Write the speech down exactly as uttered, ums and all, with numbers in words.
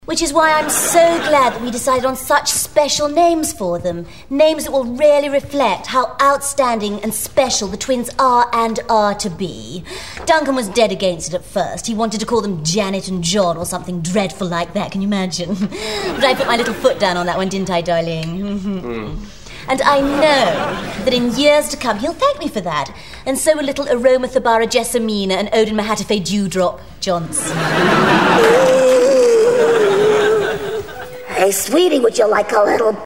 Which is why I'm so glad that we decided on such special names for them. Names that will really reflect how outstanding and special the twins are and are to be. Duncan was dead against it at first. He wanted to call them Janet and John or something dreadful like that, can you imagine? But I put my little foot down on that one, didn't I, darling? mm. And I know that in years to come he'll thank me for that. And so will little Aromathabara Jessamina and Odin Mahatafe Dewdrop Johnson. Hey, sweetie, would you like a little